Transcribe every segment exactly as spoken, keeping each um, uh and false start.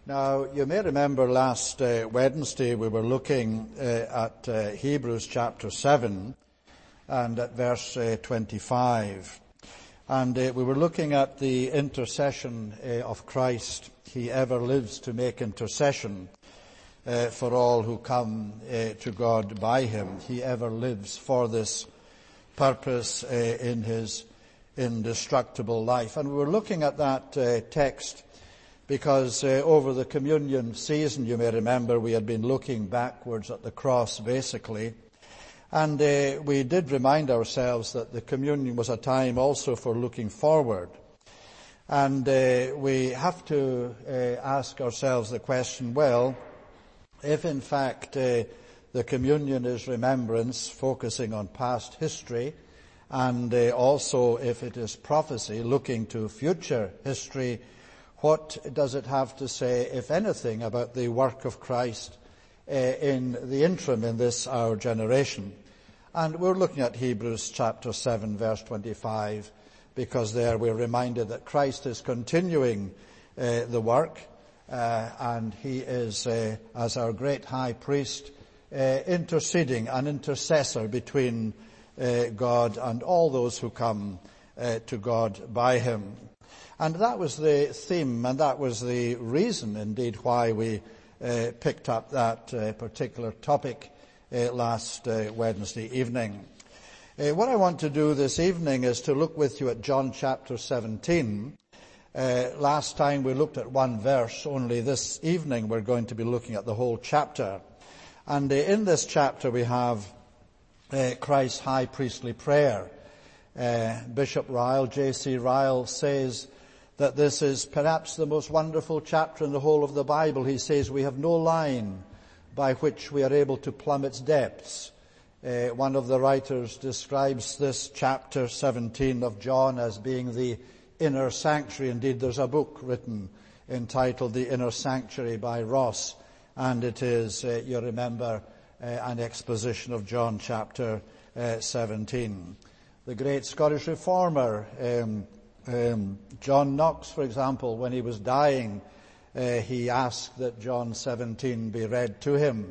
Now, you may remember last uh, Wednesday we were looking uh, at uh, Hebrews chapter seven and at verse uh, twenty-five. And uh, we were looking at the intercession uh, of Christ. He ever lives to make intercession uh, for all who come uh, to God by him. He ever lives for this purpose uh, in his indestructible life. And we were looking at that uh, text because uh, over the communion season, you may remember, we had been looking backwards at the cross, basically. And uh, we did remind ourselves that the communion was a time also for looking forward. And uh, we have to uh, ask ourselves the question, well, if in fact uh, the communion is remembrance, focusing on past history, and uh, also if it is prophecy, looking to future history, what does it have to say, if anything, about the work of Christ uh, in the interim in this our generation? And we're looking at Hebrews chapter seven, verse twenty-five, because there we're reminded that Christ is continuing uh, the work, uh, and he is, uh, as our great high priest, uh, interceding, an intercessor between uh, God and all those who come uh, to God by him. And that was the theme, and that was the reason, indeed, why we uh, picked up that uh, particular topic uh, last uh, Wednesday evening. Uh, what I want to do this evening is to look with you at John chapter seventeen. Uh, last time we looked at one verse, only this evening we're going to be looking at the whole chapter. And uh, in this chapter we have uh, Christ's high priestly prayer. Uh, Bishop Ryle, J C Ryle, says that this is perhaps the most wonderful chapter in the whole of the Bible. He says we have no line by which we are able to plumb its depths. Uh, one of the writers describes this chapter seventeen of John as being the inner sanctuary. Indeed, there's a book written entitled The Inner Sanctuary by Ross, and it is, uh, you remember, uh, an exposition of John chapter uh, seventeen. The great Scottish reformer, um, um, John Knox, for example, when he was dying, uh, he asked that John seventeen be read to him.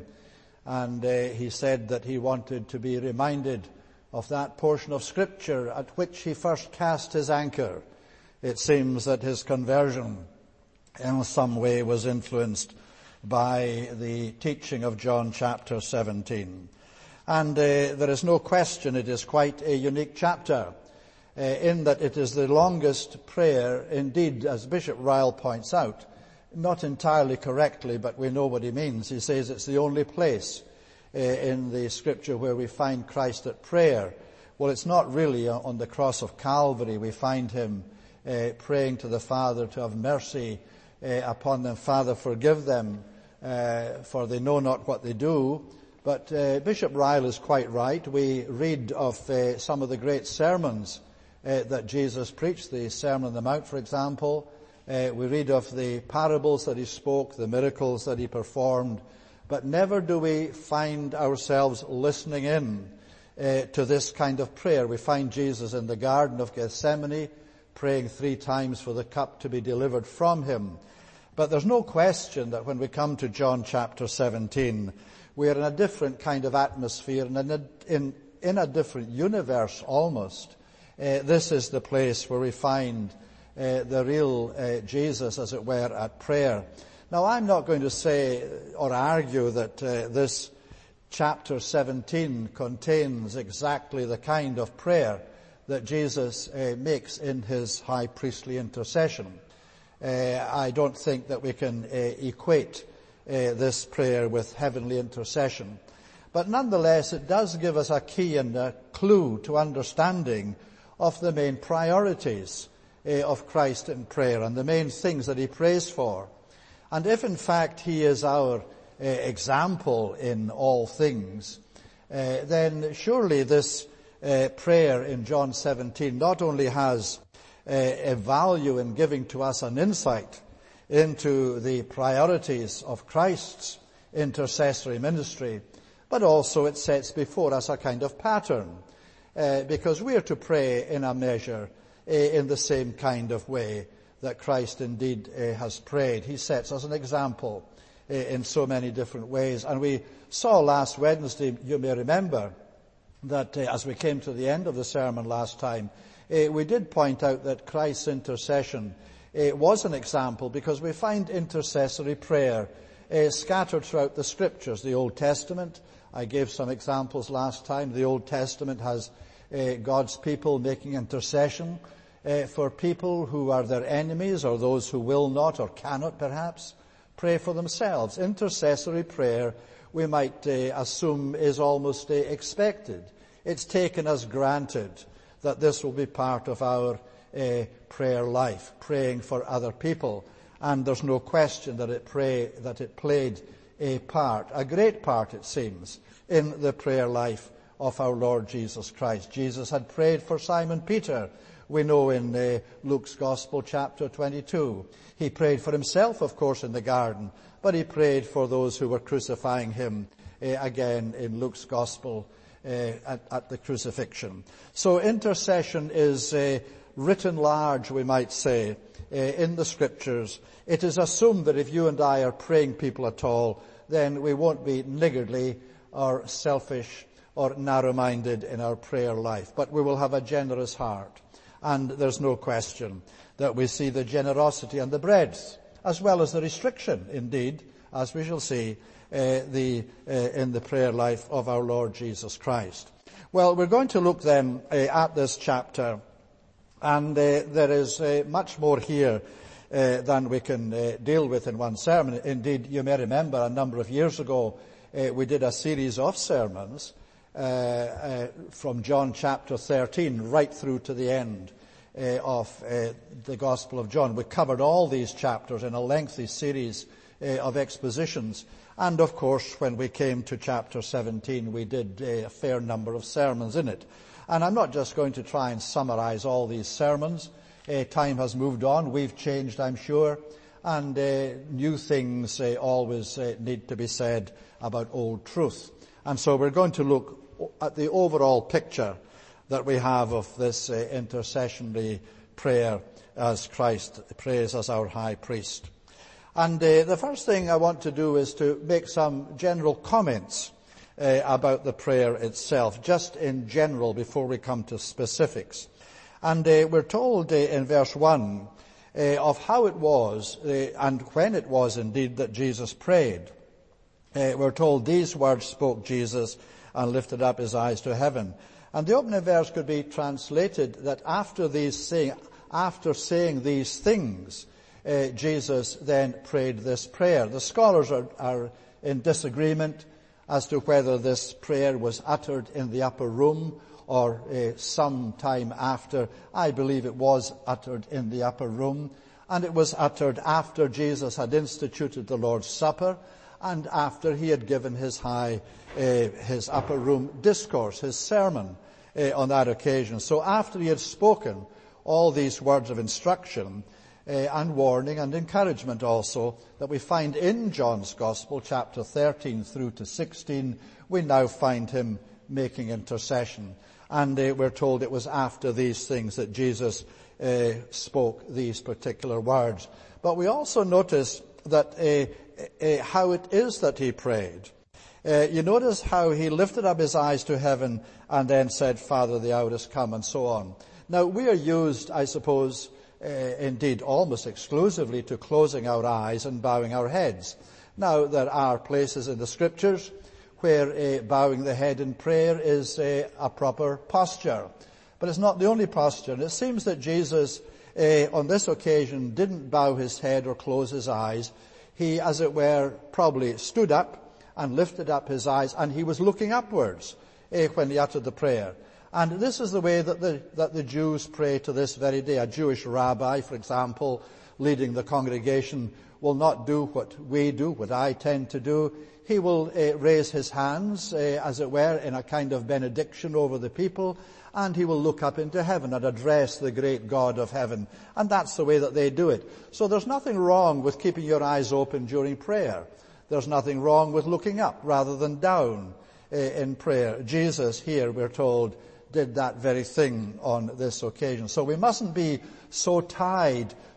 And uh, he said that he wanted to be reminded of that portion of Scripture at which he first cast his anchor. It seems that his conversion in some way was influenced by the teaching of John chapter seventeen. And uh, there is no question it is quite a unique chapter uh, in that it is the longest prayer. Indeed, as Bishop Ryle points out, not entirely correctly, but we know what he means. He says it's the only place uh, in the Scripture where we find Christ at prayer. Well, it's not really on the cross of Calvary. We find him uh, praying to the Father to have mercy uh, upon them. Father, forgive them, uh, for they know not what they do. But uh, Bishop Ryle is quite right. We read of uh, some of the great sermons uh, that Jesus preached, the Sermon on the Mount, for example. Uh, we read of the parables that he spoke, the miracles that he performed, but never do we find ourselves listening in uh, to this kind of prayer. We find Jesus in the Garden of Gethsemane praying three times for the cup to be delivered from him. But there's no question that when we come to John chapter seventeen, we are in a different kind of atmosphere and in a, in, in a different universe almost. Uh, this is the place where we find uh, the real uh, Jesus, as it were, at prayer. Now, I'm not going to say or argue that uh, this chapter seventeen contains exactly the kind of prayer that Jesus uh, makes in his high priestly intercession. Uh, I don't think that we can uh, equate Uh, this prayer with heavenly intercession. But nonetheless, it does give us a key and a clue to understanding of the main priorities uh, of Christ in prayer and the main things that he prays for. And if in fact he is our uh, example in all things, uh, then surely this uh, prayer in John seventeen not only has uh, a value in giving to us an insight into the priorities of Christ's intercessory ministry, but also it sets before us a kind of pattern, uh, because we are to pray in a measure uh, in the same kind of way that Christ indeed uh, has prayed. He sets us an example uh, in so many different ways. And we saw last Wednesday, you may remember, that uh, as we came to the end of the sermon last time, uh, we did point out that Christ's intercession uh, was an example, because we find intercessory prayer uh, scattered throughout the Scriptures. The Old Testament, I gave some examples last time. The Old Testament has uh, God's people making intercession uh, for people who are their enemies, or those who will not or cannot perhaps pray for themselves. Intercessory prayer, we might uh, assume, is almost uh, expected. It's taken as granted that this will be part of our uh, prayer life, praying for other people. And there's no question that it pray, that it played a part, a great part it seems, in the prayer life of our Lord Jesus Christ. Jesus had prayed for Simon Peter, we know in uh, Luke's Gospel chapter twenty-two. He prayed for himself, of course, in the garden, but he prayed for those who were crucifying him, uh, again in Luke's Gospel uh, at, at the crucifixion. So intercession is uh, written large, we might say, uh, in the Scriptures. It is assumed that if you and I are praying people at all, then we won't be niggardly or selfish or narrow-minded in our prayer life, but we will have a generous heart. And there's no question that we see the generosity and the breadth, as well as the restriction, indeed, as we shall see, uh, the, uh, in the prayer life of our Lord Jesus Christ. Well, we're going to look then uh, at this chapter, and uh, there is uh, much more here uh, than we can uh, deal with in one sermon. Indeed, you may remember a number of years ago, uh, we did a series of sermons Uh, uh, from John chapter thirteen right through to the end uh, of uh, the Gospel of John. We covered all these chapters in a lengthy series uh, of expositions. And of course, when we came to chapter seventeen, we did uh, a fair number of sermons in it. And I'm not just going to try and summarize all these sermons. Uh, time has moved on. We've changed, I'm sure. And uh, new things uh, always uh, need to be said about old truth. And so we're going to look at the overall picture that we have of this uh, intercessionary prayer as Christ prays as our high priest. And uh, the first thing I want to do is to make some general comments uh, about the prayer itself, just in general, before we come to specifics. And uh, we're told uh, in verse one uh, of how it was uh, and when it was indeed that Jesus prayed. Uh, we're told these words spoke Jesus and lifted up his eyes to heaven. And the opening verse could be translated that after these saying, after saying these things, uh, Jesus then prayed this prayer. The scholars are, are in disagreement as to whether this prayer was uttered in the upper room or uh, some time after. I believe it was uttered in the upper room, and it was uttered after Jesus had instituted the Lord's Supper, and after he had given his high, uh, his upper room discourse, his sermon uh, on that occasion. So after he had spoken all these words of instruction uh, and warning and encouragement also that we find in John's Gospel, chapter thirteen through to sixteen, we now find him making intercession. And uh, we're told it was after these things that Jesus uh, spoke these particular words. But we also notice that uh, Uh, how it is that he prayed. Uh, you notice how he lifted up his eyes to heaven and then said, Father, the hour has come, and so on. Now, we are used, I suppose, uh, indeed almost exclusively to closing our eyes and bowing our heads. Now, there are places in the Scriptures where uh, bowing the head in prayer is uh, a proper posture. But it's not the only posture. And it seems that Jesus, uh, on this occasion, didn't bow his head or close his eyes. He, as it were, probably stood up and lifted up his eyes, and he was looking upwards eh, when he uttered the prayer. And this is the way that the, that the Jews pray to this very day. A Jewish rabbi, for example, leading the congregation, will not do what we do, what I tend to do. He will uh, raise his hands, uh, as it were, in a kind of benediction over the people, and he will look up into heaven and address the great God of heaven. And that's the way that they do it. So there's nothing wrong with keeping your eyes open during prayer. There's nothing wrong with looking up rather than down uh, in prayer. Jesus here, we're told, did that very thing on this occasion. So we mustn't be so tied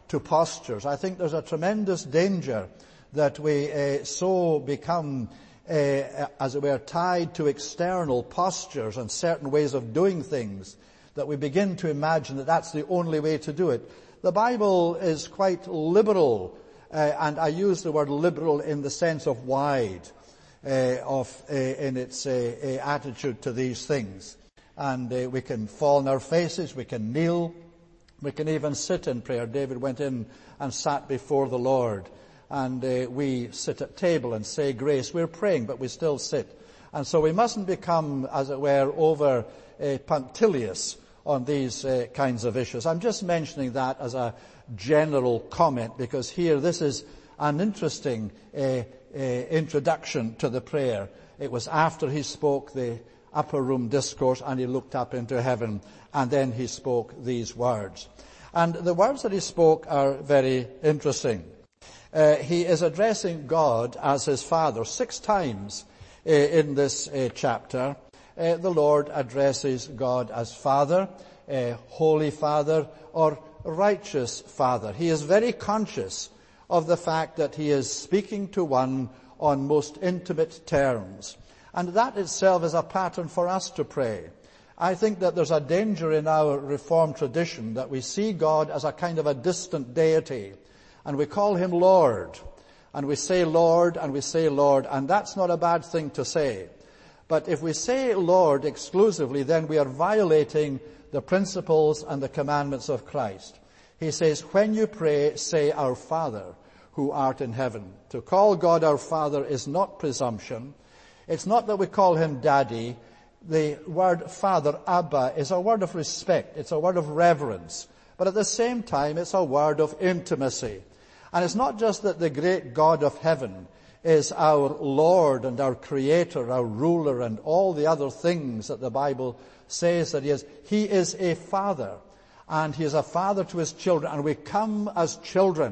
to postures. I think there's a tremendous danger that we uh, so become, uh, as it were, tied to external postures and certain ways of doing things, that we begin to imagine that that's the only way to do it. The Bible is quite liberal, uh, and I use the word liberal in the sense of wide, uh, of uh, in its uh, uh, attitude to these things. And uh, we can fall on our faces, we can kneel, we can even sit in prayer. David went in and sat before the Lord. And uh, we sit at table and say grace. We're praying, but we still sit. And so we mustn't become, as it were, over uh, punctilious on these uh, kinds of issues. I'm just mentioning that as a general comment, because here this is an interesting uh, uh, introduction to the prayer. It was after he spoke the upper room discourse and he looked up into heaven, and then he spoke these words. And the words that he spoke are very interesting. Uh, he is addressing God as his Father. Six times uh, in this uh, chapter, uh, the Lord addresses God as Father, uh, Holy Father, or Righteous Father. He is very conscious of the fact that he is speaking to one on most intimate terms. And that itself is a pattern for us to pray. I think that there's a danger in our Reformed tradition that we see God as a kind of a distant deity, and we call him Lord, and we say Lord, and we say Lord, and that's not a bad thing to say. But if we say Lord exclusively, then we are violating the principles and the commandments of Christ. He says, when you pray, say our Father who art in heaven. To call God our Father is not presumption. It's not that we call him Daddy. The word Father, Abba, is a word of respect. It's a word of reverence. But at the same time, it's a word of intimacy. And it's not just that the great God of heaven is our Lord and our Creator, our ruler, and all the other things that the Bible says that he is. He is a Father, and he is a Father to his children, and we come as children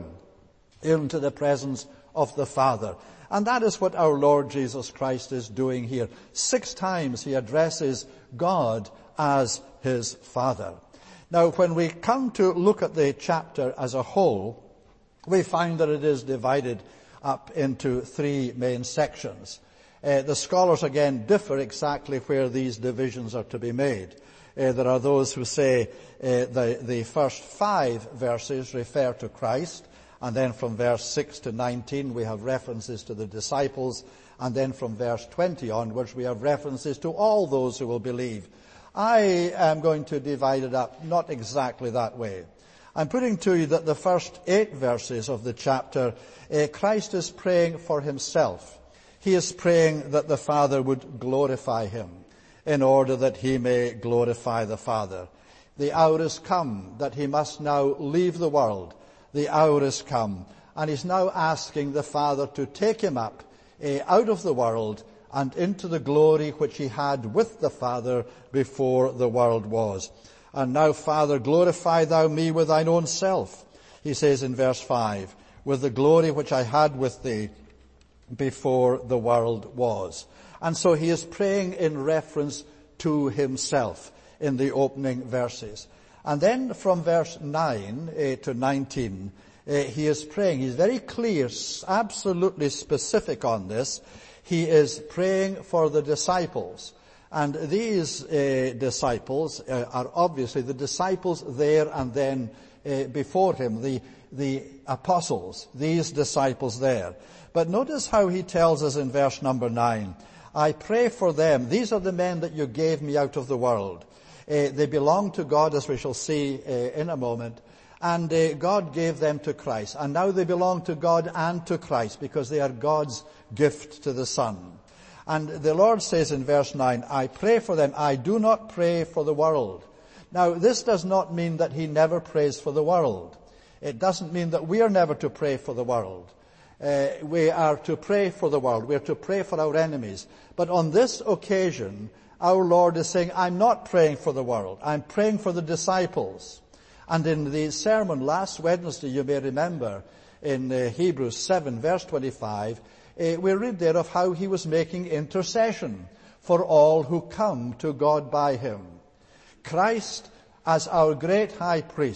into the presence of the Father. And that is what our Lord Jesus Christ is doing here. Six times he addresses God as his Father. Now, when we come to look at the chapter as a whole, we find that it is divided up into three main sections. Uh, the scholars again differ exactly where these divisions are to be made. Uh, there are those who say uh, the, the first five verses refer to Christ, and then from verse six to nineteen we have references to the disciples, and then from verse twenty onwards we have references to all those who will believe. I am going to divide it up not exactly that way. I'm putting to you that the first eight verses of the chapter, uh, Christ is praying for himself. He is praying that the Father would glorify him in order that he may glorify the Father. The hour is come that he must now leave the world. The hour is come. And he's now asking the Father to take him up uh, out of the world and into the glory which he had with the Father before the world was. And now, Father, glorify thou me with thine own self, he says in verse five, with the glory which I had with thee before the world was. And so he is praying in reference to himself in the opening verses. And then from verse nine uh, to nineteen, uh, he is praying. He's very clear, absolutely specific on this. He is praying for the disciples. And these uh, disciples uh, are obviously the disciples there and then uh, before him, the, the apostles, these disciples there. But notice how he tells us in verse number nine, I pray for them. These are the men that you gave me out of the world. Uh, they belong to God, as we shall see uh, in a moment. And uh, God gave them to Christ. And now they belong to God and to Christ because they are God's gift to the Son. And the Lord says in verse nine, I pray for them. I do not pray for the world. Now, this does not mean that he never prays for the world. It doesn't mean that we are never to pray for the world. Uh, we are to pray for the world. We are to pray for our enemies. But on this occasion, our Lord is saying, I'm not praying for the world. I'm praying for the disciples. And in the sermon last Wednesday, you may remember, in uh, Hebrews seven, verse twenty-five, Uh, we read there of how he was making intercession for all who come to God by him. Christ, as our great high priest,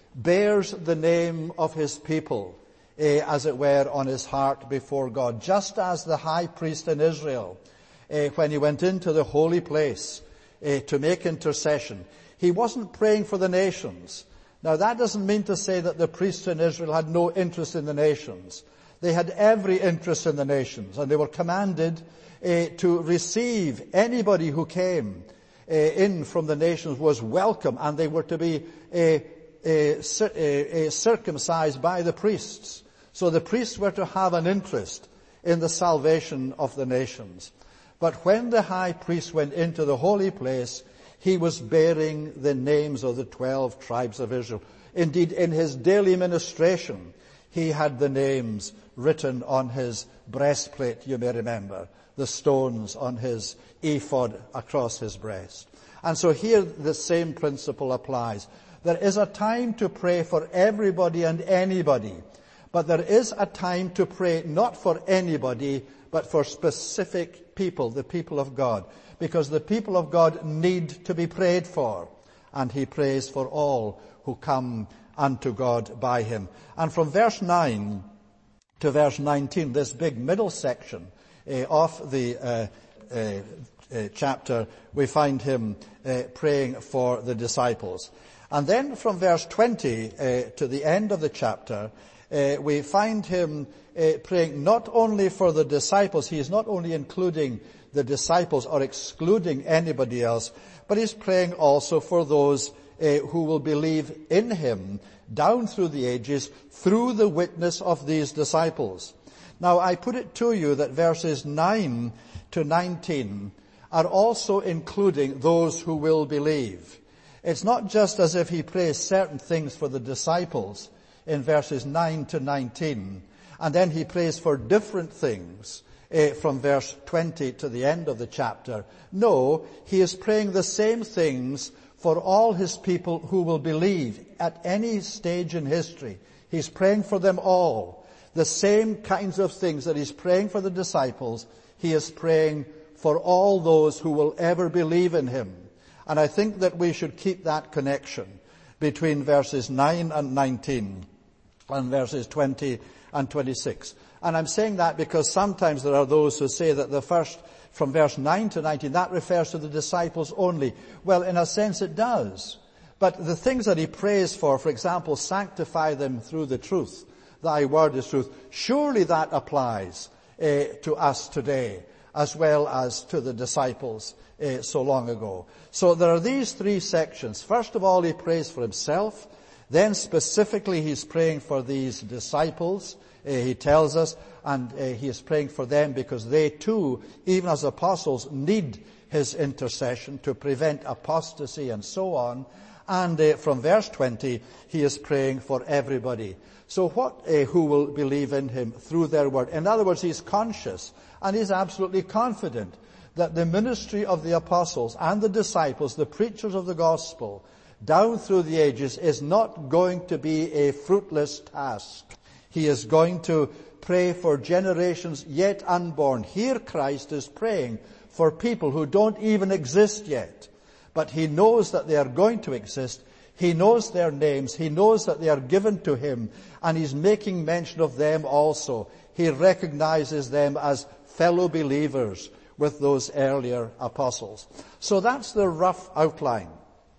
bears the name of his people, eh, as it were, on his heart before God. Just as the high priest in Israel, eh, when he went into the holy place eh, to make intercession, he wasn't praying for the nations. Now that doesn't mean to say that the priests in Israel had no interest in the nations. They had every interest in the nations, and they were commanded uh, to receive anybody who came uh, in from the nations was welcome, and they were to be uh, uh, cir- uh, uh, circumcised by the priests. So the priests were to have an interest in the salvation of the nations. But when the high priest went into the holy place, he was bearing the names of the twelve tribes of Israel. Indeed, in his daily ministration, he had the names written on his breastplate, you may remember, the stones on his ephod across his breast. And so here the same principle applies. There is a time to pray for everybody and anybody, but there is a time to pray not for anybody, but for specific people, the people of God, because the people of God need to be prayed for, and he prays for all who come unto God by him. And from verse nine to verse nineteen, this big middle section uh, of the uh, uh, uh, chapter, we find him uh, praying for the disciples. And then from verse twenty uh, to the end of the chapter, uh, we find him uh, praying not only for the disciples. He is not only including the disciples or excluding anybody else, but he's praying also for those uh, who will believe in him down through the ages through the witness of these disciples. Now I put it to you that verses nine to nineteen are also including those who will believe. It's not just as if he prays certain things for the disciples in verses nine to nineteen, and then he prays for different things Uh, from verse twenty to the end of the chapter. No, he is praying the same things for all his people who will believe at any stage in history. He's praying for them all. The same kinds of things that he's praying for the disciples, he is praying for all those who will ever believe in him. And I think that we should keep that connection between verses nine and nineteen and verses twenty and twenty-six. And I'm saying that because sometimes there are those who say that the first, from verse nine to nineteen, that refers to the disciples only. Well, in a sense it does. But the things that he prays for, for example, sanctify them through the truth. Thy word is truth. Surely that applies uh, to us today, as well as to the disciples uh, so long ago. So there are these three sections. First of all, he prays for himself. Then specifically he's praying for these disciples. Uh, he tells us, and uh, he is praying for them because they too, even as apostles, need his intercession to prevent apostasy and so on. And uh, from verse twenty, he is praying for everybody. So what, uh, who will believe in him through their word? In other words, he's conscious and he's absolutely confident that the ministry of the apostles and the disciples, the preachers of the gospel, down through the ages, is not going to be a fruitless task. He is going to pray for generations yet unborn. Here Christ is praying for people who don't even exist yet. But he knows that they are going to exist. He knows their names. He knows that they are given to him. And he's making mention of them also. He recognizes them as fellow believers with those earlier apostles. So that's the rough outline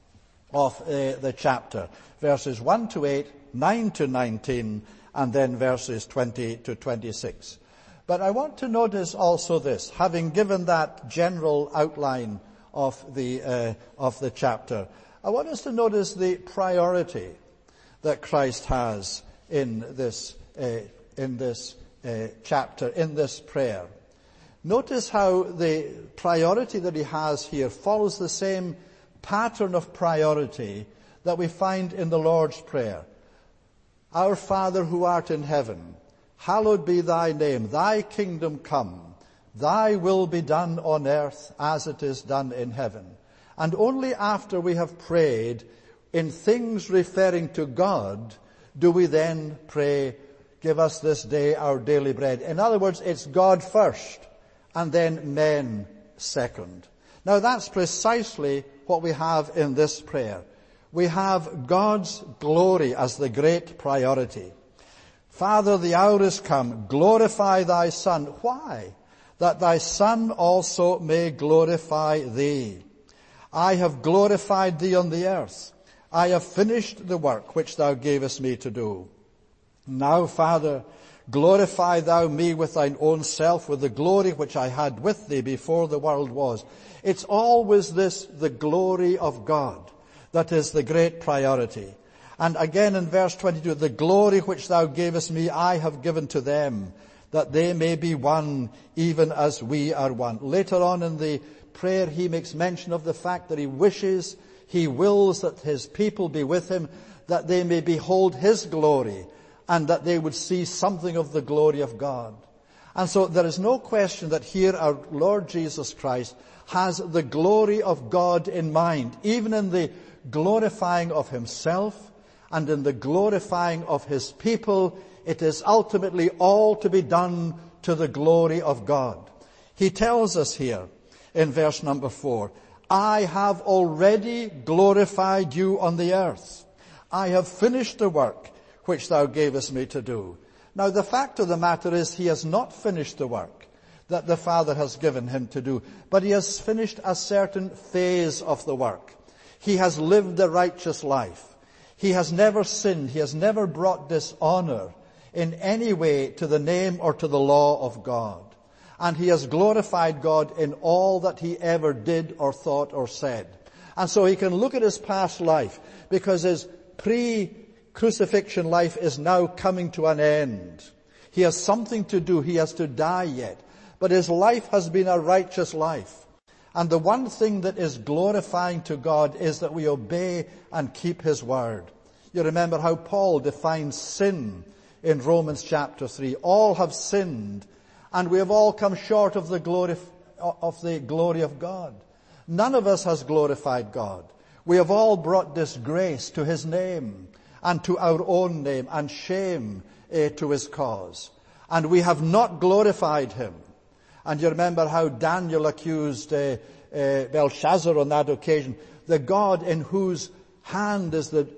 of uh, the chapter. Verses one to eight, nine to nineteen, and then verses twenty to twenty-six. But I want to notice also this, having given that general outline of the uh, of the chapter, I want us to notice the priority that Christ has in this uh, in this uh, chapter, in this prayer. Notice how the priority that he has here follows the same pattern of priority that we find in the Lord's Prayer. Our Father who art in heaven, hallowed be thy name. Thy kingdom come. Thy will be done on earth as it is done in heaven. And only after we have prayed in things referring to God do we then pray, give us this day our daily bread. In other words, it's God first and then men second. Now that's precisely what we have in this prayer. We have God's glory as the great priority. Father, the hour is come. Glorify thy Son. Why? That thy Son also may glorify thee. I have glorified thee on the earth. I have finished the work which thou gavest me to do. Now, Father, glorify thou me with thine own self, with the glory which I had with thee before the world was. It's always this, the glory of God, that is the great priority. And again in verse twenty-two, the glory which thou gavest me, I have given to them, that they may be one, even as we are one. Later on in the prayer, he makes mention of the fact that he wishes, he wills that his people be with him, that they may behold his glory, and that they would see something of the glory of God. And so there is no question that here our Lord Jesus Christ has the glory of God in mind, even in the glorifying of himself and in the glorifying of his people. It is ultimately all to be done to the glory of God. He tells us here in verse number four, I have already glorified you on the earth. I have finished the work which thou gavest me to do. Now the fact of the matter is he has not finished the work that the Father has given him to do, but he has finished a certain phase of the work. He has lived a righteous life. He has never sinned. He has never brought dishonor in any way to the name or to the law of God. And he has glorified God in all that he ever did or thought or said. And so he can look at his past life, because his pre-crucifixion life is now coming to an end. He has something to do. He has to die yet. But his life has been a righteous life. And the one thing that is glorifying to God is that we obey and keep his word. You remember how Paul defines sin in Romans chapter three. All have sinned, and we have all come short of the glory of the glory of God. None of us has glorified God. We have all brought disgrace to his name and to our own name, and shame uh, to his cause. And we have not glorified him. And you remember how Daniel accused uh, uh, Belshazzar on that occasion, the God in whose hand is the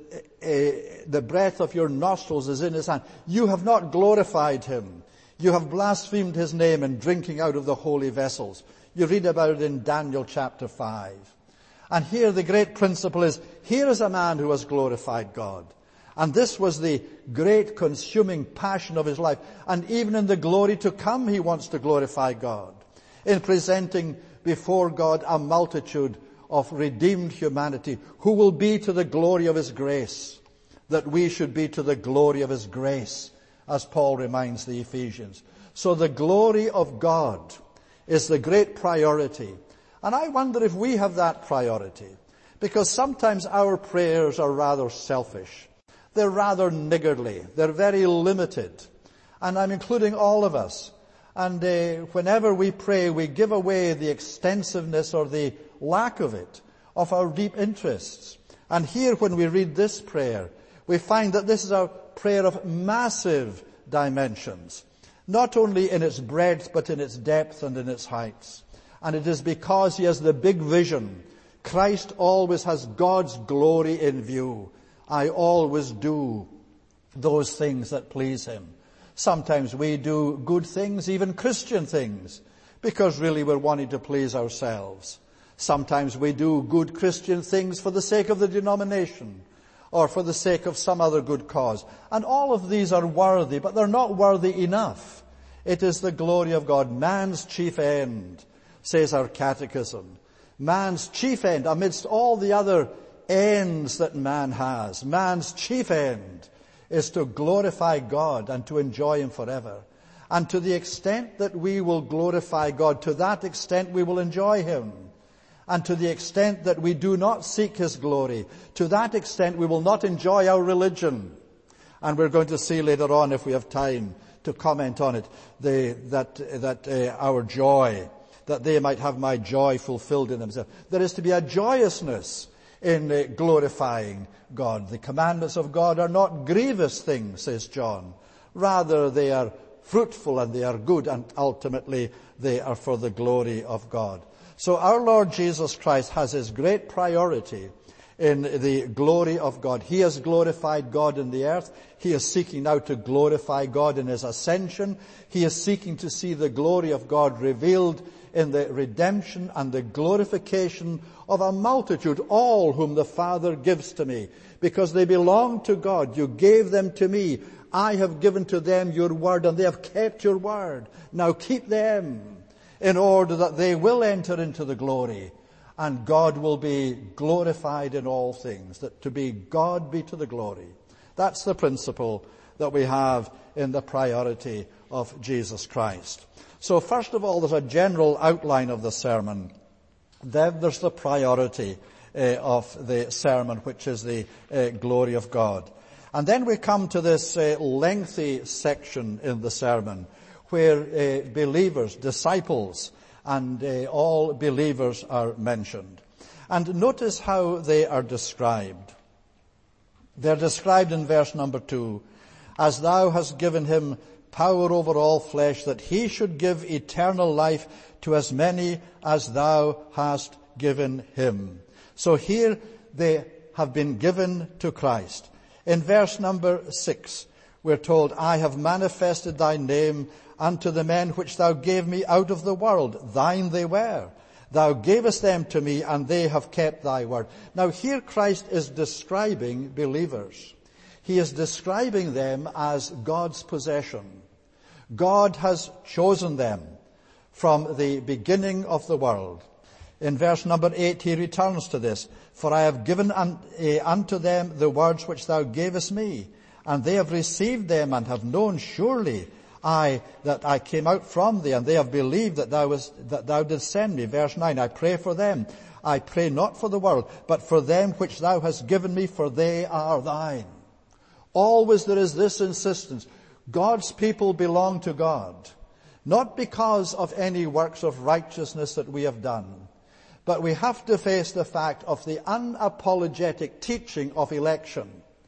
uh, the breath of your nostrils is in his hand. You have not glorified him. You have blasphemed his name in drinking out of the holy vessels. You read about it in Daniel chapter five. And here the great principle is, here is a man who has glorified God. And this was the great consuming passion of his life. And even in the glory to come, he wants to glorify God in presenting before God a multitude of redeemed humanity who will be to the glory of his grace, that we should be to the glory of his grace, as Paul reminds the Ephesians. So the glory of God is the great priority. And I wonder if we have that priority, because sometimes our prayers are rather selfish. They're rather niggardly. They're very limited. And I'm including all of us. And uh, whenever we pray, we give away the extensiveness or the lack of it, of our deep interests. And here, when we read this prayer, we find that this is a prayer of massive dimensions, not only in its breadth, but in its depth and in its heights. And it is because he has the big vision. Christ always has God's glory in view. I always do those things that please him. Sometimes we do good things, even Christian things, because really we're wanting to please ourselves. Sometimes we do good Christian things for the sake of the denomination or for the sake of some other good cause. And all of these are worthy, but they're not worthy enough. It is the glory of God, man's chief end, says our catechism. Man's chief end, amidst all the other ends that man has, man's chief end is to glorify God and to enjoy him forever. And to the extent that we will glorify God, to that extent we will enjoy him. And to the extent that we do not seek his glory, to that extent we will not enjoy our religion. And we're going to see later on, if we have time to comment on it, the, that, that uh, our joy, that they might have my joy fulfilled in themselves. There is to be a joyousness in uh, glorifying God. The commandments of God are not grievous things, says John. Rather, they are fruitful and they are good, and ultimately they are for the glory of God. So our Lord Jesus Christ has his great priority in the glory of God. He has glorified God in the earth. He is seeking now to glorify God in his ascension. He is seeking to see the glory of God revealed in the redemption and the glorification of a multitude, all whom the Father gives to me, because they belong to God. You gave them to me. I have given to them your word, and they have kept your word. Now keep them, in order that they will enter into the glory, and God will be glorified in all things. That to be God be to the glory. That's the principle that we have in the priority of Jesus Christ. So first of all, there's a general outline of the sermon. Then there's the priority uh, of the sermon, which is the uh, glory of God. And then we come to this uh, lengthy section in the sermon where uh, believers, disciples, and uh, all believers are mentioned. And notice how they are described. They're described in verse number two, as thou hast given him power over all flesh, that he should give eternal life to as many as thou hast given him. So here they have been given to Christ. In verse number six, we're told, I have manifested thy name unto the men which thou gave me out of the world. Thine they were. Thou gavest them to me, and they have kept thy word. Now here Christ is describing believers. He is describing them as God's possession. God has chosen them from the beginning of the world. In verse number eight, he returns to this. For I have given unto them the words which thou gavest me, and they have received them and have known surely I, that I came out from thee, and they have believed that thou was, that thou didst send me. Verse nine, I pray for them. I pray not for the world, but for them which thou hast given me, for they are thine. Always there is this insistence. God's people belong to God, not because of any works of righteousness that we have done, but we have to face the fact of the unapologetic teaching of election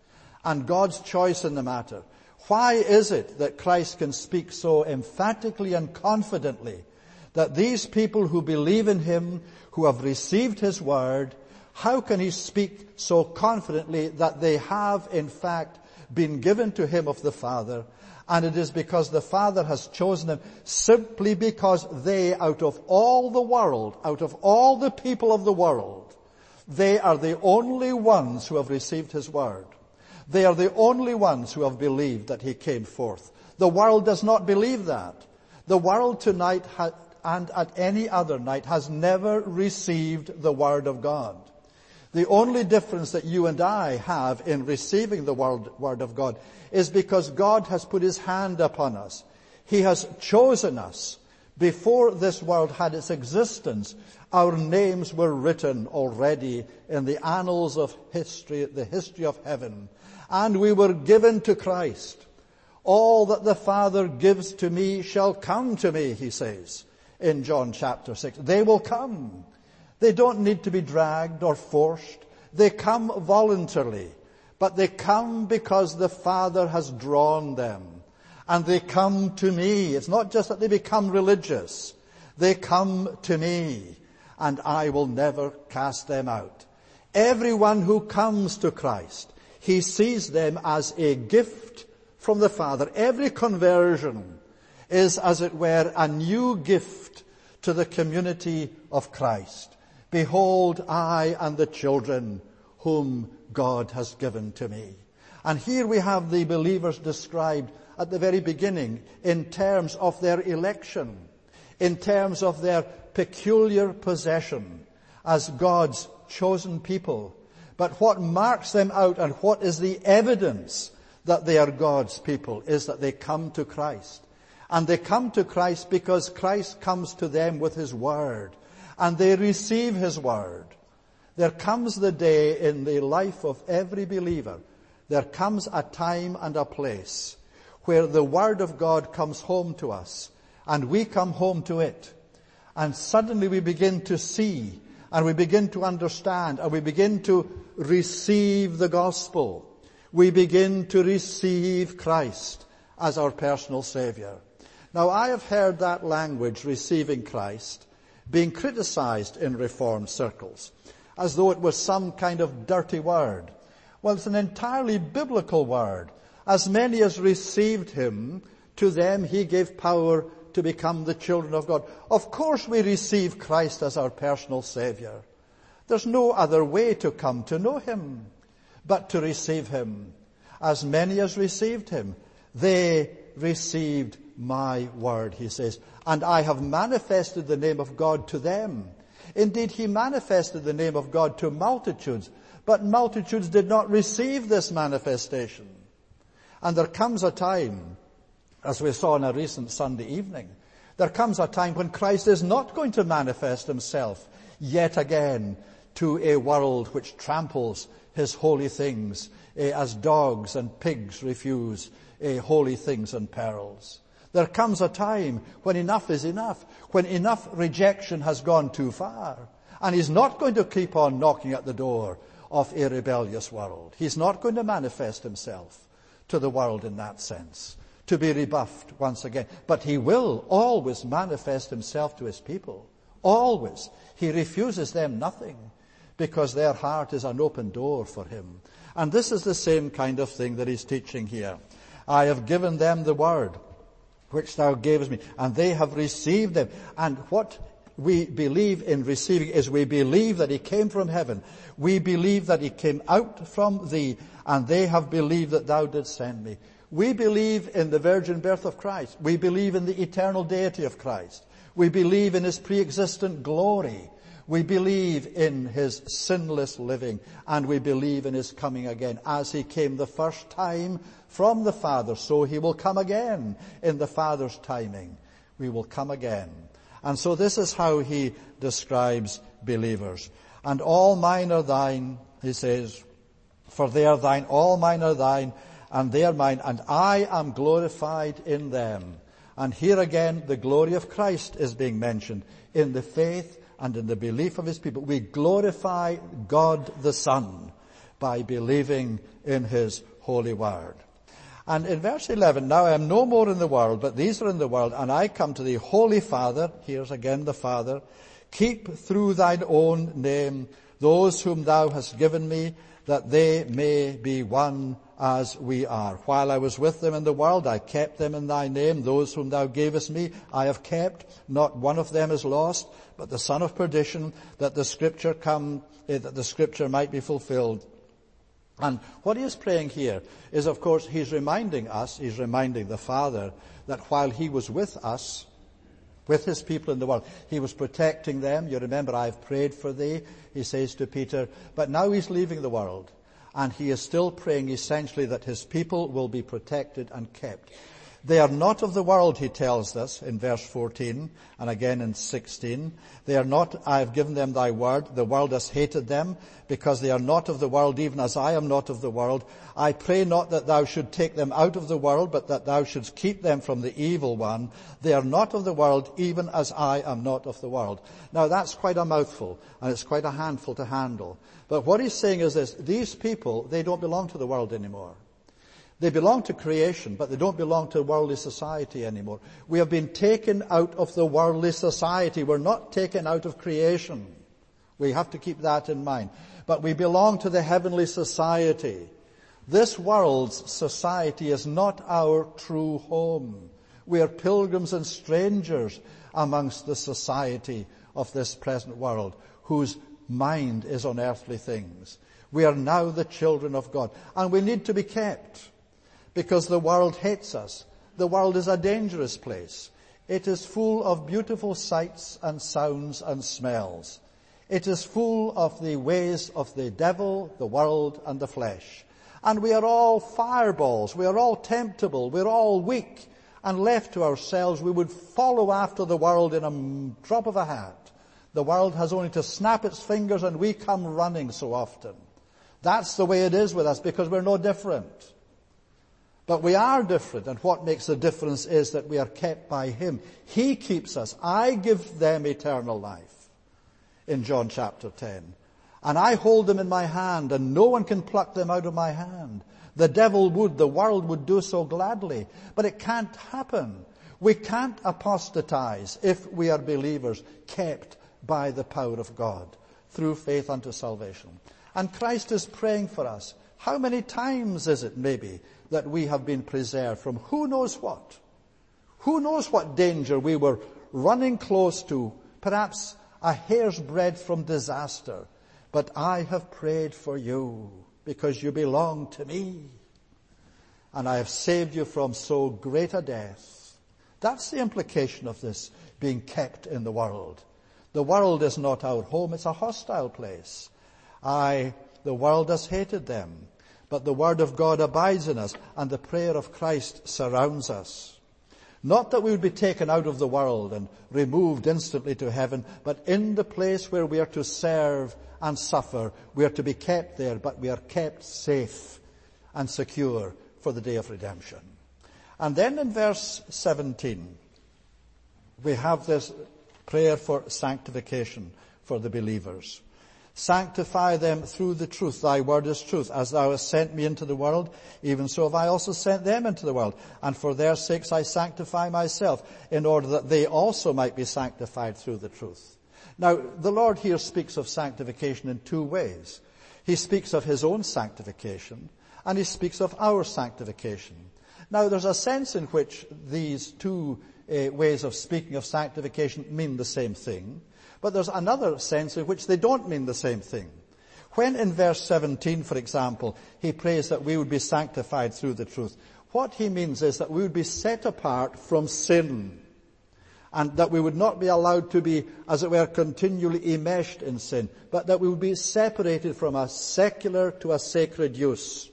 and God's choice in the matter. Why is it that Christ can speak so emphatically and confidently that these people who believe in him, who have received his word, how can he speak so confidently that they have in fact been given to him of the Father? And it is because the Father has chosen them, simply because they, out of all the world, out of all the people of the world, they are the only ones who have received his word. They are the only ones who have believed that he came forth. The world does not believe that. The world tonight ha- and at any other night has never received the word of God. The only difference that you and I have in receiving the word, word of God is because God has put his hand upon us. He has chosen us. Before this world had its existence, our names were written already in the annals of history, the history of heaven. And we were given to Christ. All that the Father gives to me shall come to me, he says in John chapter six. They will come. They don't need to be dragged or forced. They come voluntarily. But they come because the Father has drawn them. And they come to me. It's not just that they become religious. They come to me, and I will never cast them out. Everyone who comes to Christ, he sees them as a gift from the Father. Every conversion is, as it were, a new gift to the community of Christ. Behold, I and the children whom God has given to me. And here we have the believers described at the very beginning in terms of their election, in terms of their peculiar possession as God's chosen people. But what marks them out and what is the evidence that they are God's people is that they come to Christ. And they come to Christ because Christ comes to them with his word. And they receive his word. There comes the day in the life of every believer, there comes a time and a place where the word of God comes home to us and we come home to it. And suddenly we begin to see and we begin to understand and we begin to receive the gospel. We begin to receive Christ as our personal Savior. Now, I have heard that language, receiving Christ, being criticized in Reformed circles. as though it was some kind of dirty word. Well, it's an entirely biblical word. As many as received him, to them he gave power to become the children of God. Of course we receive Christ as our personal Savior. There's no other way to come to know him but to receive him. As many as received him, they received my word, he says, and I have manifested the name of God to them. Indeed, he manifested the name of God to multitudes, but multitudes did not receive this manifestation. And there comes a time, as we saw on a recent Sunday evening, there comes a time when Christ is not going to manifest himself yet again to a world which tramples his holy things, eh, as dogs and pigs refuse eh, holy things and pearls. There comes a time when enough is enough, when enough rejection has gone too far. And he's not going to keep on knocking at the door of a rebellious world. He's not going to manifest himself to the world in that sense, to be rebuffed once again. But he will always manifest himself to his people. Always. He refuses them nothing, because their heart is an open door for him. And this is the same kind of thing that he's teaching here. I have given them the word which thou gavest me, and they have received them. And what we believe in receiving is we believe that he came from heaven. We believe that he came out from thee, and they have believed that thou didst send me. We believe in the virgin birth of Christ. We believe in the eternal deity of Christ. We believe in his pre-existent glory. We believe in his sinless living, and we believe in his coming again. As he came the first time from the Father, so he will come again in the Father's timing. We will come again. And so this is how he describes believers. And all mine are thine, he says, for they are thine, all mine are thine, and they are mine, and I am glorified in them. And here again, the glory of Christ is being mentioned in the faith and in the belief of his people. We glorify God the Son by believing in his holy word. And in verse eleven, now I am no more in the world, but these are in the world, and I come to thee, Holy Father, here's again the Father, keep through thine own name those whom thou hast given me, that they may be one as we are. While I was with them in the world, I kept them in thy name. Those whom thou gavest me, I have kept. Not one of them is lost, but the son of perdition, that the scripture come, eh, that the scripture might be fulfilled. And what he is praying here is, of course, he's reminding us, he's reminding the Father, that while he was with us, with his people in the world, he was protecting them. You remember, I have prayed for thee, he says to Peter. But now he's leaving the world, and he is still praying essentially that his people will be protected and kept. They are not of the world, he tells us in verse fourteen, and again in sixteen. They are not, I have given them thy word. The world has hated them, because they are not of the world, even as I am not of the world. I pray not that thou should take them out of the world, but that thou shouldst keep them from the evil one. They are not of the world, even as I am not of the world. Now that's quite a mouthful, and it's quite a handful to handle. But what he's saying is this: these people, they don't belong to the world anymore. They belong to creation, but they don't belong to worldly society anymore. We have been taken out of the worldly society. We're not taken out of creation. We have to keep that in mind. But we belong to the heavenly society. This world's society is not our true home. We are pilgrims and strangers amongst the society of this present world, whose mind is on earthly things. We are now the children of God, and we need to be kept, because the world hates us. The world is a dangerous place. It is full of beautiful sights and sounds and smells. It is full of the ways of the devil, the world, and the flesh. And we are all fireballs. We are all temptable. We're all weak. And left to ourselves, we would follow after the world in a drop of a hat. The world has only to snap its fingers, and we come running so often. That's the way it is with us, because we're no different. But we are different, and what makes the difference is that we are kept by him. He keeps us. I give them eternal life, in John chapter ten. And I hold them in my hand, and no one can pluck them out of my hand. The devil would, the world would do so gladly, but it can't happen. We can't apostatize if we are believers kept by the power of God. through faith unto salvation. And Christ is praying for us. How many times is it maybe that we have been preserved from who knows what? Who knows what danger we were running close to, perhaps a hair's breadth from disaster. But I have prayed for you because you belong to me. And I have saved you from so great a death. That's the implication of this being kept in the world. The world is not our home, it's a hostile place. I, the world has hated them, but the word of God abides in us, and the prayer of Christ surrounds us. Not that we would be taken out of the world and removed instantly to heaven, but in the place where we are to serve and suffer, we are to be kept there, but we are kept safe and secure for the day of redemption. And then in verse seventeen, we have this prayer for sanctification for the believers. Sanctify them through the truth. Thy word is truth. As thou hast sent me into the world, even so have I also sent them into the world. And for their sakes I sanctify myself, in order that they also might be sanctified through the truth. Now, the Lord here speaks of sanctification in two ways. He speaks of his own sanctification, and he speaks of our sanctification. Now, there's a sense in which these two uh, ways of speaking of sanctification mean the same thing. But there's another sense in which they don't mean the same thing. When in verse seventeen, for example, he prays that we would be sanctified through the truth, what he means is that we would be set apart from sin, and that we would not be allowed to be, as it were, continually enmeshed in sin, but that we would be separated from a secular to a sacred use.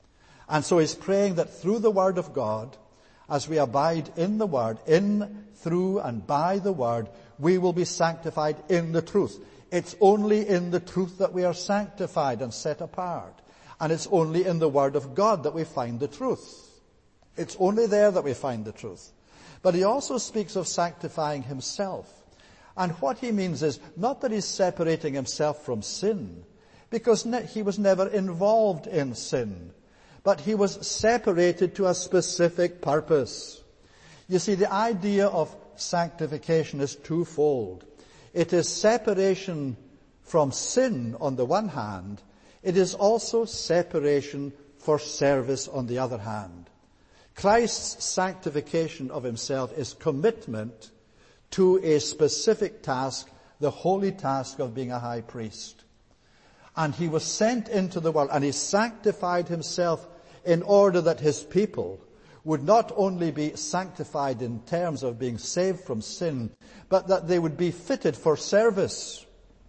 And so he's praying that through the Word of God, as we abide in the Word, in, through, and by the Word, we will be sanctified in the truth. It's only in the truth that we are sanctified and set apart. And it's only in the Word of God that we find the truth. It's only there that we find the truth. But he also speaks of sanctifying himself. And what he means is not that he's separating himself from sin, because he was never involved in sin, but he was separated to a specific purpose. You see, the idea of sanctification is twofold. It is separation from sin on the one hand. It is also separation for service on the other hand. Christ's sanctification of himself is commitment to a specific task, the holy task of being a high priest. And he was sent into the world, and he sanctified himself in order that his people would not only be sanctified in terms of being saved from sin, but that they would be fitted for service.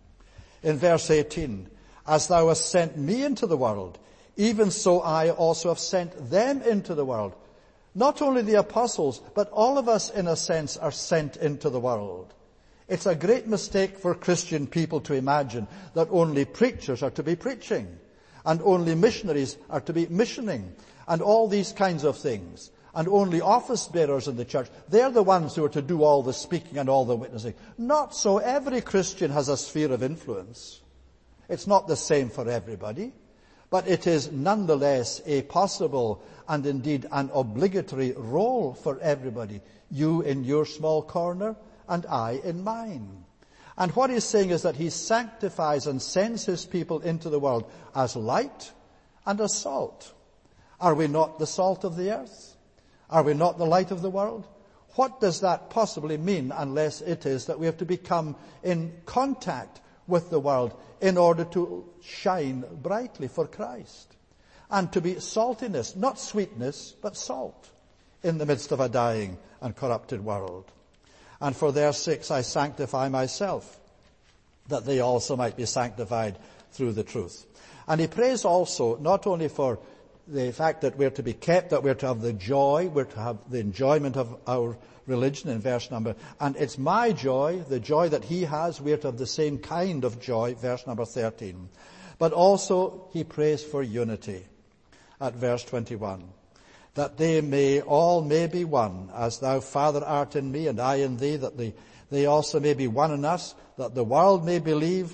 In verse eighteen, as thou hast sent me into the world, even so I also have sent them into the world. Not only the apostles, but all of us in a sense are sent into the world. It's a great mistake for Christian people to imagine that only preachers are to be preaching, and only missionaries are to be missioning, and all these kinds of things, and only office bearers in the church. They're the ones who are to do all the speaking and all the witnessing. Not so. Every Christian has a sphere of influence. It's not the same for everybody, but it is nonetheless a possible and indeed an obligatory role for everybody. You in your small corner, and I in mine. And what he's saying is that he sanctifies and sends his people into the world as light and as salt. Are we not the salt of the earth? Are we not the light of the world? What does that possibly mean unless it is that we have to become in contact with the world in order to shine brightly for Christ? And to be saltiness, not sweetness, but salt in the midst of a dying and corrupted world. And for their sakes I sanctify myself, that they also might be sanctified through the truth. And he prays also not only for the fact that we're to be kept, that we're to have the joy, we're to have the enjoyment of our religion in verse number, and it's my joy, the joy that he has, we're to have the same kind of joy, verse number thirteen. But also he prays for unity at verse twenty-one, that they may, all may be one, as thou, Father, art in me, and I in thee, that they, they also may be one in us, that the world may believe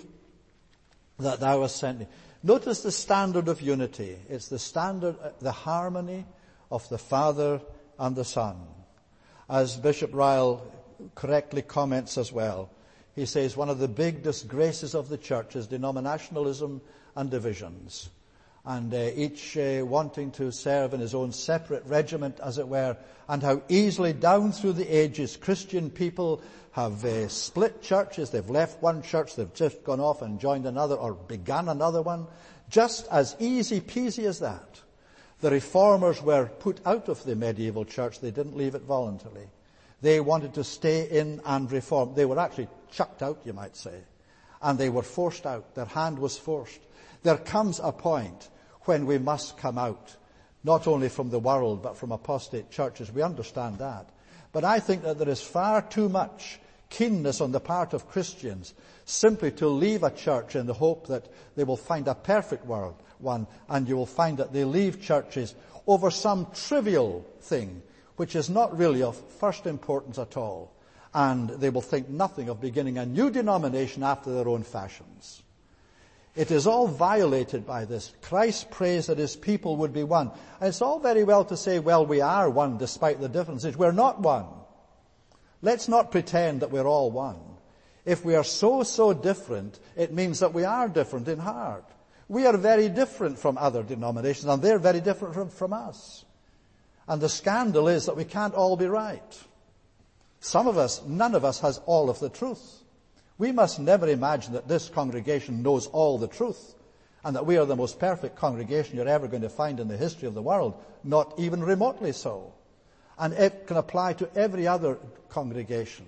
that thou hast sent me. Notice the standard of unity. It's the standard, the harmony of the Father and the Son. As Bishop Ryle correctly comments as well, he says one of the big disgraces of the church is denominationalism and divisions. And uh, each uh, wanting to serve in his own separate regiment, as it were, and how easily down through the ages Christian people have uh, split churches. They've left one church, they've just gone off and joined another or begun another one. Just as easy peasy as that. The reformers were put out of the medieval church. They didn't leave it voluntarily. They wanted to stay in and reform. They were actually chucked out, you might say. And they were forced out. Their hand was forced. There comes a point when we must come out, not only from the world, but from apostate churches. We understand that. But I think that there is far too much keenness on the part of Christians simply to leave a church in the hope that they will find a perfect world, one, and you will find that they leave churches over some trivial thing, which is not really of first importance at all. And they will think nothing of beginning a new denomination after their own fashions. It is all violated by this. Christ prays that his people would be one. And it's all very well to say, well, we are one despite the differences. We're not one. Let's not pretend that we're all one. If we are so, so different, it means that we are different in heart. We are very different from other denominations, and they're very different from, from us. And the scandal is that we can't all be right. Some of us, none of us has all of the truth. We must never imagine that this congregation knows all the truth and that we are the most perfect congregation you're ever going to find in the history of the world, not even remotely so. And it can apply to every other congregation.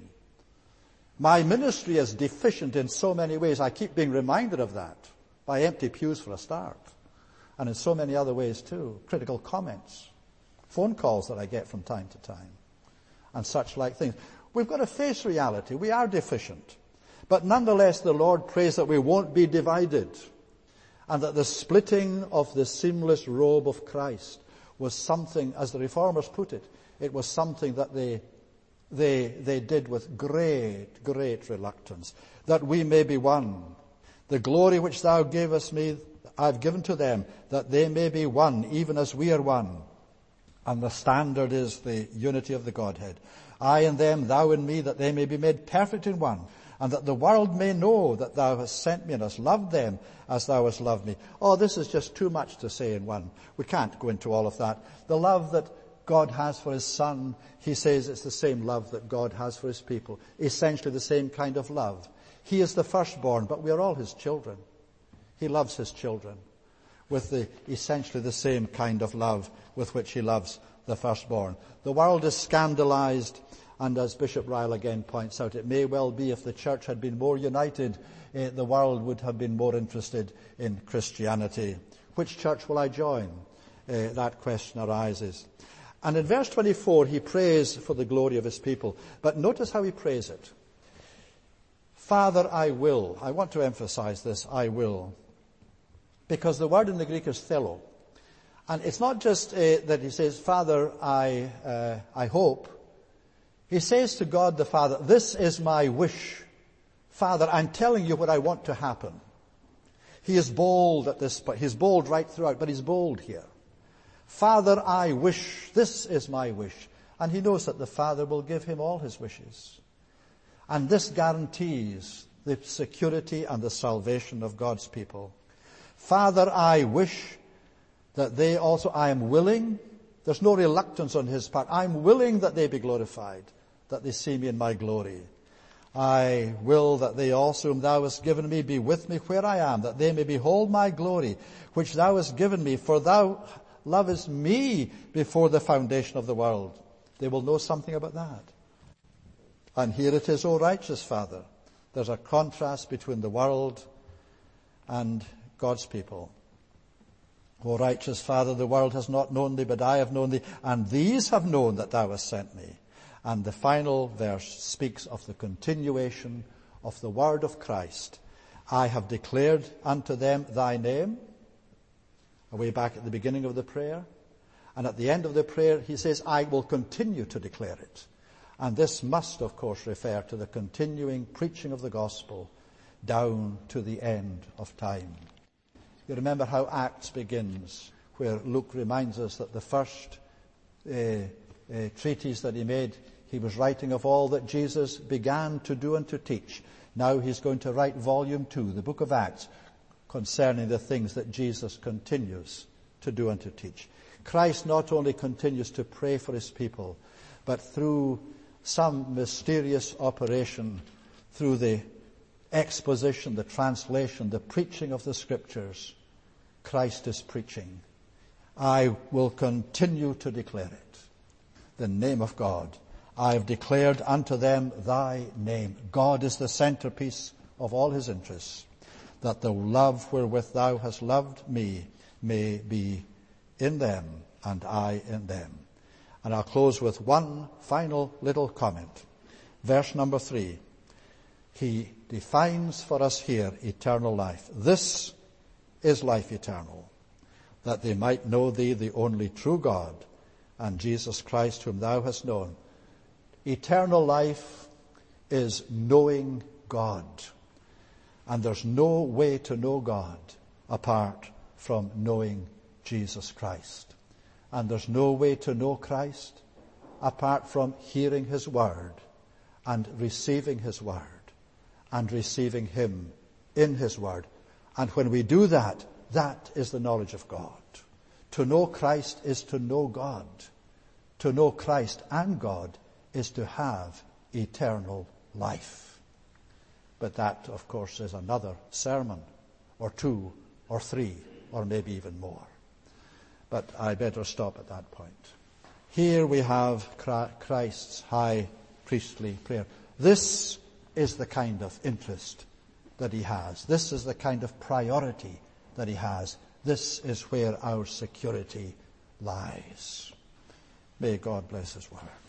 My ministry is deficient in so many ways. I keep being reminded of that by empty pews for a start, and in so many other ways too. Critical comments, phone calls that I get from time to time, and such like things. We've got to face reality. We are deficient. But nonetheless, the Lord prays that we won't be divided, and that the splitting of the seamless robe of Christ was something, as the Reformers put it, it was something that they, they, they did with great, great reluctance, that we may be one. The glory which thou gavest me, I've given to them, that they may be one, even as we are one. And the standard is the unity of the Godhead. I and them, thou and me, that they may be made perfect in one, and that the world may know that thou hast sent me and hast loved them as thou hast loved me. Oh, this is just too much to say in one. We can't go into all of that. The love that God has for his Son, he says it's the same love that God has for his people. Essentially the same kind of love. He is the firstborn, but we are all his children. He loves his children with the essentially the same kind of love with which he loves the firstborn. The world is scandalized. And as Bishop Ryle again points out, it may well be if the church had been more united, uh, the world would have been more interested in Christianity. Which church will I join? Uh, that question arises. And in verse twenty-four, he prays for the glory of his people. But notice how he prays it. Father, I will. I want to emphasize this, I will. Because the word in the Greek is thelo. And it's not just uh, that he says, Father, I, uh, I hope. He says to God the Father, this is my wish. Father, I'm telling you what I want to happen. He is bold at this point. He's bold right throughout, but he's bold here. Father, I wish. This is my wish. And he knows that the Father will give him all his wishes. And this guarantees the security and the salvation of God's people. Father, I wish that they also, I am willing. There's no reluctance on his part. I'm willing that they be glorified, that they see me in my glory. I will that they also whom thou hast given me be with me where I am, that they may behold my glory, which thou hast given me, for thou lovest me before the foundation of the world. They will know something about that. And here it is, O righteous Father. There's a contrast between the world and God's people. O righteous Father, the world has not known thee, but I have known thee, and these have known that thou hast sent me. And the final verse speaks of the continuation of the word of Christ. I have declared unto them thy name, away back at the beginning of the prayer. And at the end of the prayer, he says, I will continue to declare it. And this must, of course, refer to the continuing preaching of the gospel down to the end of time. You remember how Acts begins, where Luke reminds us that the first uh, uh, treatise that he made, he was writing of all that Jesus began to do and to teach Now he's going to write volume two, the book of Acts, concerning the things that Jesus continues to do and to teach. Christ not only continues to pray for his people, but through some mysterious operation, through the exposition, the translation, the preaching of the Scriptures, Christ is preaching. I will continue to declare it. The name of God. I have declared unto them thy name. God is the centerpiece of all his interests, that the love wherewith thou hast loved me may be in them and I in them. And I'll close with one final little comment. Verse number three. He defines for us here eternal life. This is life eternal, that they might know thee, the only true God, and Jesus Christ, whom thou hast known. Eternal life is knowing God. And there's no way to know God apart from knowing Jesus Christ. And there's no way to know Christ apart from hearing his word and receiving his word and receiving him in his word. And when we do that, that is the knowledge of God. To know Christ is to know God. To know Christ and God is to have eternal life. But that, of course, is another sermon, or two, or three, or maybe even more. But I better stop at that point. Here we have Christ's high priestly prayer. This is the kind of interest that he has. This is the kind of priority that he has. This is where our security lies. May God bless his word.